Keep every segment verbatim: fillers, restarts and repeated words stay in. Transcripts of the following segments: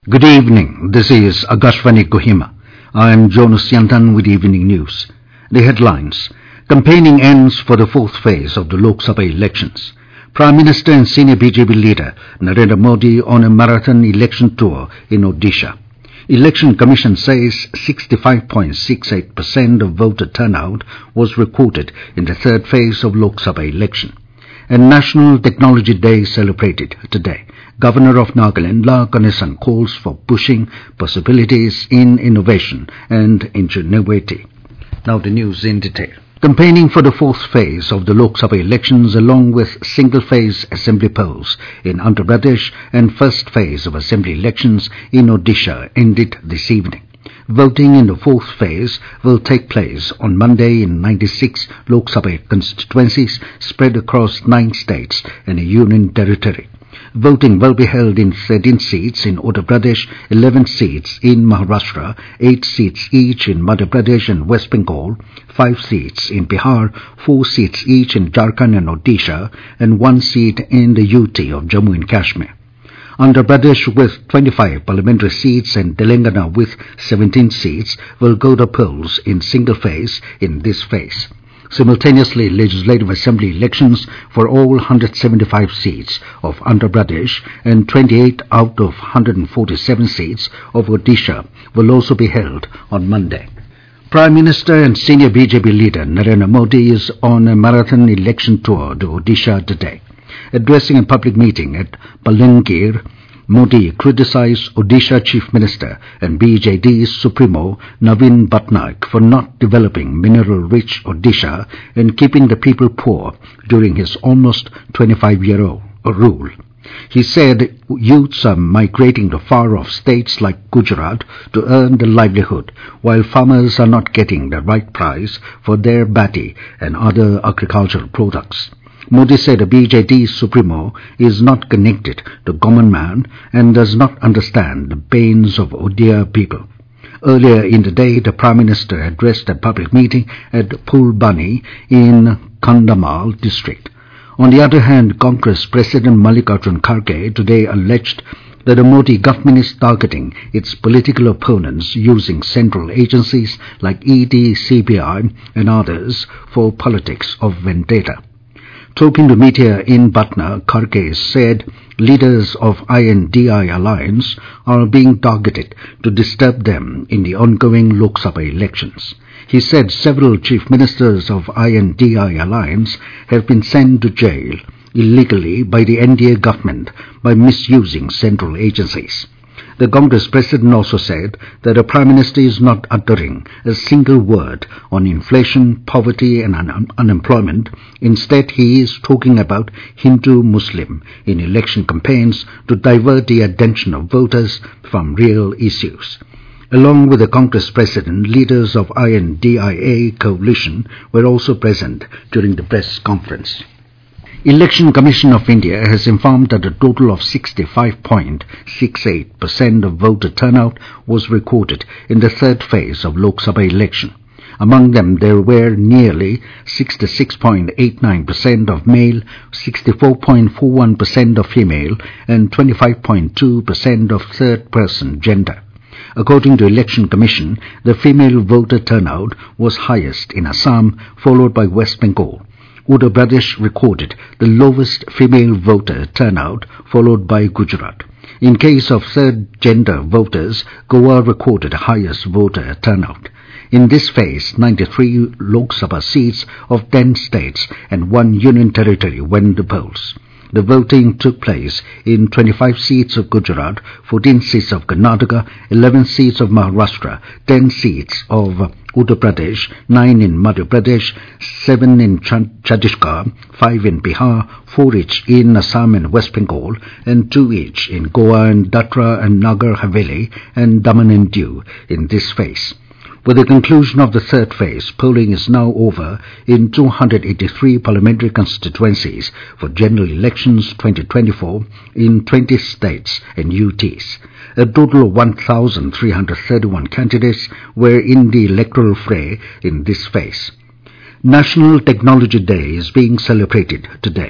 Good evening. This is Agashvani Kohima. I am Jonas Yantan with Evening News. The headlines. Campaigning ends for the fourth phase of the Lok Sabha elections. Prime Minister and senior B J P leader Narendra Modi on a marathon election tour in Odisha. Election Commission says sixty-five point six eight percent of voter turnout was recorded in the third phase of Lok Sabha election. And National Technology Day celebrated today. Governor of Nagaland, La Ganesan, calls for pushing possibilities in innovation and ingenuity. Now the news in detail. Campaigning for the fourth phase of the Lok Sabha elections along with single-phase assembly polls in Andhra Pradesh and first phase of assembly elections in Odisha ended this evening. Voting in the fourth phase will take place on Monday in ninety-six Lok Sabha constituencies spread across nine states and a union territory. Voting will be held in thirteen seats in Uttar Pradesh, eleven seats in Maharashtra, eight seats each in Madhya Pradesh and West Bengal, five seats in Bihar, four seats each in Jharkhand and Odisha, and one seat in the U T of Jammu and Kashmir. Andhra Pradesh with twenty-five parliamentary seats and Telangana with seventeen seats will go to polls in single phase in this phase. Simultaneously, Legislative Assembly elections for all one hundred seventy-five seats of Andhra Pradesh and twenty-eight out of one hundred forty-seven seats of Odisha will also be held on Monday. Prime Minister and senior B J P leader Narendra Modi is on a marathon election tour to Odisha today. Addressing a public meeting at Balangir, Modi criticized Odisha Chief Minister and B J D Supremo Naveen Patnaik for not developing mineral-rich Odisha and keeping the people poor during his almost twenty-five-year rule. He said youths are migrating to far-off states like Gujarat to earn their livelihood, while farmers are not getting the right price for their bati and other agricultural products. Modi said the B J D Supremo is not connected to common man and does not understand the pains of Odia people. Earlier in the day, the Prime Minister addressed a public meeting at Pulbani in Kandhamal district. On the other hand, Congress President Mallikarjun Kharge today alleged that the Modi government is targeting its political opponents using central agencies like E D, C B I and others for politics of vendetta. Talking to media in Patna, Kharge said leaders of I N D I alliance are being targeted to disturb them in the ongoing Lok Sabha elections. He said several chief ministers of I N D I alliance have been sent to jail illegally by the N D A government by misusing central agencies. The Congress president also said that the Prime Minister is not uttering a single word on inflation, poverty and un- unemployment. Instead, he is talking about Hindu-Muslim in election campaigns to divert the attention of voters from real issues. Along with the Congress president, leaders of I N D I A coalition were also present during the press conference. Election Commission of India has informed that a total of sixty-five point six eight percent of voter turnout was recorded in the third phase of Lok Sabha election. Among them, there were nearly sixty-six point eight nine percent of male, sixty-four point four one percent of female, and twenty-five point two percent of third-person gender. According to Election Commission, the female voter turnout was highest in Assam, followed by West Bengal. Uttar Pradesh recorded the lowest female voter turnout, followed by Gujarat. In case of third-gender voters, Goa recorded the highest voter turnout. In this phase, ninety-three Lok Sabha seats of ten states and one union territory went to polls. The voting took place in twenty-five seats of Gujarat, fourteen seats of Karnataka, eleven seats of Maharashtra, ten seats of Uttar Pradesh, nine in Madhya Pradesh, seven in Chhattisgarh, five in Bihar, four each in Assam and West Bengal, and two each in Goa and Datra and Nagar Haveli and Daman and Diu in this phase. With the conclusion of the third phase, polling is now over in two hundred eighty-three parliamentary constituencies for general elections twenty twenty-four in twenty states and U Ts. A total of one thousand three hundred thirty-one candidates were in the electoral fray in this phase. National Technology Day is being celebrated today.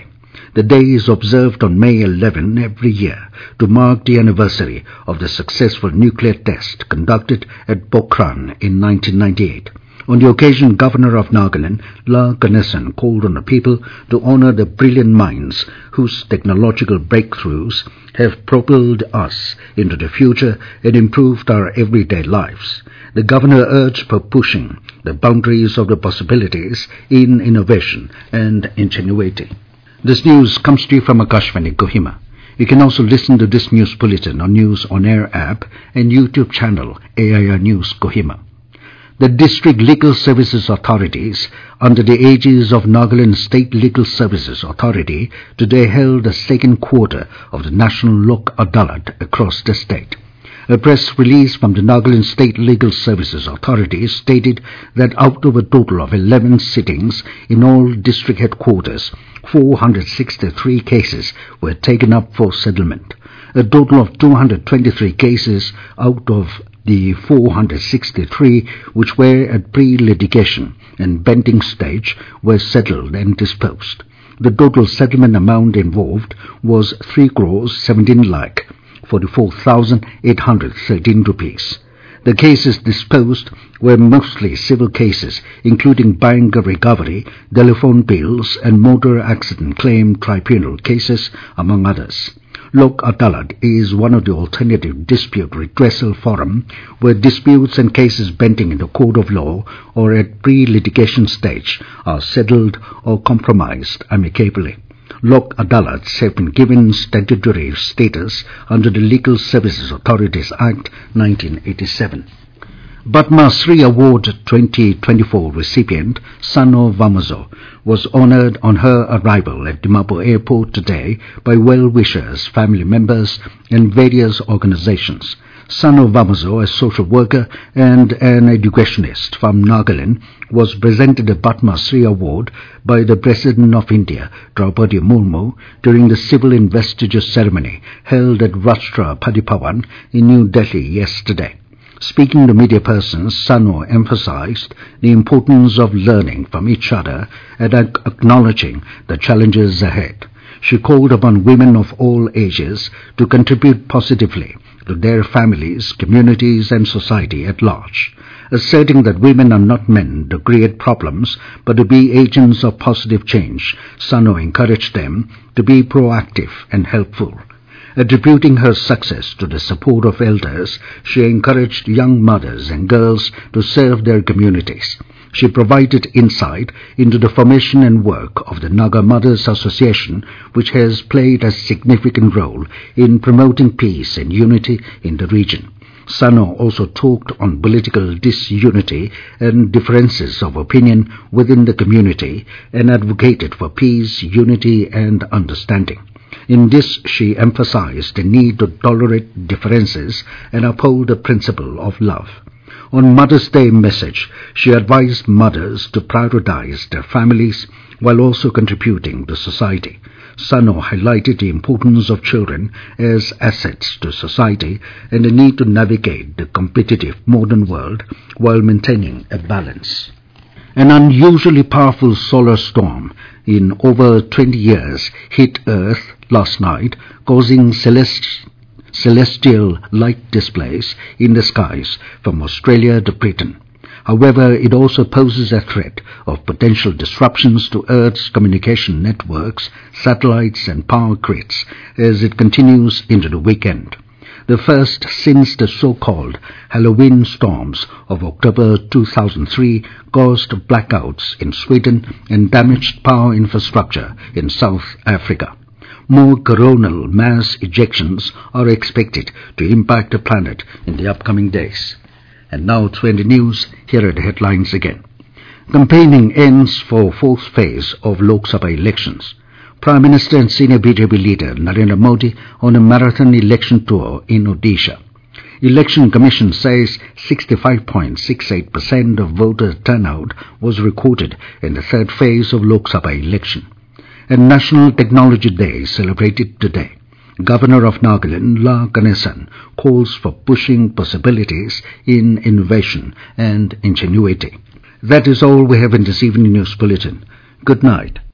The day is observed on May eleventh every year to mark the anniversary of the successful nuclear test conducted at Pokhran in nineteen ninety-eight. On the occasion, Governor of Nagaland, La Ganesan, called on the people to honor the brilliant minds whose technological breakthroughs have propelled us into the future and improved our everyday lives. The Governor urged for pushing the boundaries of the possibilities in innovation and ingenuity. This news comes to you from Akashvani, Kohima. You can also listen to this news bulletin on News On Air app and YouTube channel A I R News Kohima. The District Legal Services Authorities, under the aegis of Nagaland State Legal Services Authority, today held the second quarter of the National Lok Adalat across the state. A press release from the Nagaland State Legal Services Authority stated that out of a total of eleven sittings in all district headquarters, four hundred sixty-three cases were taken up for settlement. A total of two hundred twenty-three cases out of the four hundred sixty-three which were at pre-litigation and pending stage were settled and disposed. The total settlement amount involved was three crores seventeen lakh forty-four thousand eight hundred thirteen rupees. The cases disposed were mostly civil cases, including bank recovery, telephone bills, and motor accident claim tribunal cases, among others. Lok Adalat is one of the alternative dispute redressal forum where disputes and cases pending in the court of law or at pre-litigation stage are settled or compromised amicably. Lok Adalats have been given statutory status under the Legal Services Authorities Act nineteen eighty-seven. Padma Shri Award twenty twenty-four recipient Sano Vamazo was honored on her arrival at Dimapur Airport today by well-wishers, family members, and various organizations. Sano Vamazo, a social worker and an educationist from Nagaland, was presented the Padma Shri Award by the President of India, Draupadi Murmu, during the civil investiture ceremony held at Rashtrapati Bhavan in New Delhi yesterday. Speaking to media persons, Sano emphasized the importance of learning from each other and acknowledging the challenges ahead. She called upon women of all ages to contribute positively to their families, communities, and society at large, asserting that women are not meant to create problems but to be agents of positive change. Sano encouraged them to be proactive and helpful. Attributing her success to the support of elders, she encouraged young mothers and girls to serve their communities. She provided insight into the formation and work of the Naga Mothers Association, which has played a significant role in promoting peace and unity in the region. Sano also talked on political disunity and differences of opinion within the community and advocated for peace, unity, and understanding. In this, she emphasized the need to tolerate differences and uphold the principle of love. On Mother's Day message, she advised mothers to prioritize their families while also contributing to society. Sano highlighted the importance of children as assets to society and the need to navigate the competitive modern world while maintaining a balance. An unusually powerful solar storm in over twenty years hit Earth last night, causing celest- celestial light displays in the skies from Australia to Britain. However, it also poses a threat of potential disruptions to Earth's communication networks, satellites, and power grids as it continues into the weekend. The first since the so-called Halloween storms of October two thousand three caused blackouts in Sweden and damaged power infrastructure in South Africa. More coronal mass ejections are expected to impact the planet in the upcoming days. And now to end the news, here are the headlines again. Campaigning ends for fourth phase of Lok Sabha elections. Prime Minister and senior B J P leader Narendra Modi on a marathon election tour in Odisha. Election Commission says sixty-five point six eight percent of voter turnout was recorded in the third phase of Lok Sabha election. And National Technology Day celebrated today. Governor of Nagaland, La Ganesan, calls for pushing possibilities in innovation and ingenuity. That is all we have in this evening news bulletin. Good night.